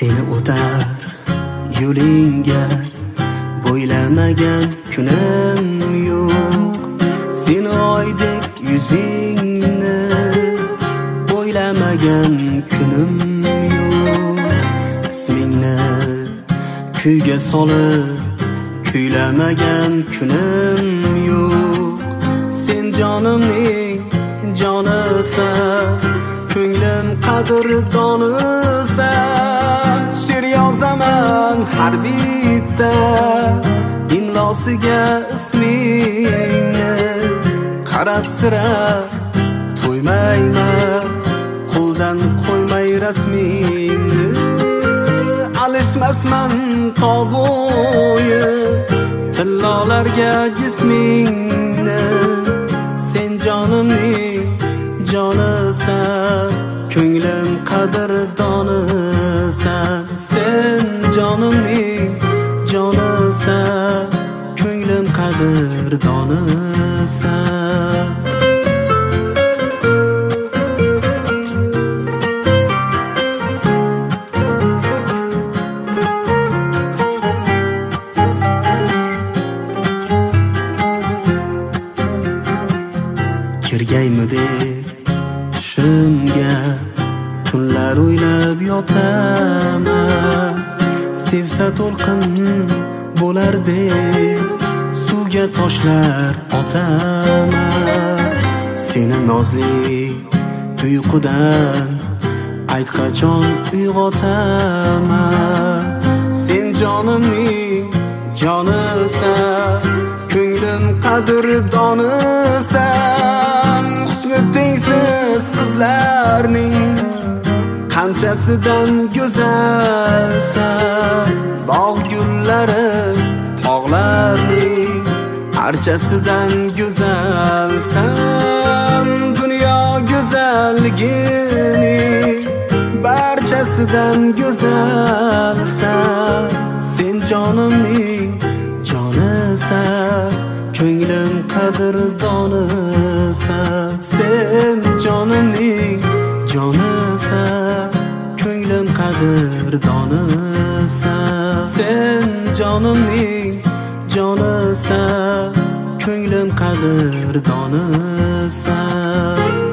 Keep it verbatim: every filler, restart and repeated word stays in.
Seni o'tar yo'lingga bo'ylamagan kunim yo'q. Seni oydek yuzingni bo'ylamagan kunim yo'q. Ismingni kuyga solib kuylamagan kunim yo'q. Sen jonimning jonisan, ko'nglim qadrdonisan. She'r yozaman har bitta imlosiga ismingni, qarab sira to'ymayman qo'ldan qo'ymay rasmingni. Alishmasman to'bo'yi tillolarga jismingni. Sen jonimning jonisan, ko'nglim qadrdonisan. Sen jonimning jonisan, ko'nglim qadrdonisan. Kirgaymidi tushimga, tunlar o'ylab yotaman. Sevsa to'lqin bo'lar deb suvga toshlar otaman. Seni nozli uyqudan ayt qachon uyg'otaman. Sen jonimning jonisan, ko'nglim qadrdonisan. Husni tengsiz qizlarning qanchasidan go'zalsan. Bog' gullari tog'larning archasidan go'zalsan. Dunyo go'zalligining barchasidan go'zalsan. Sen jonimning jonisan, ko'nglim qadrdonisan. Sen jonimning jonisan, ko'nglim qadrdonisan. Sen jonimning jonisan, ko'nglim qadrdonisan.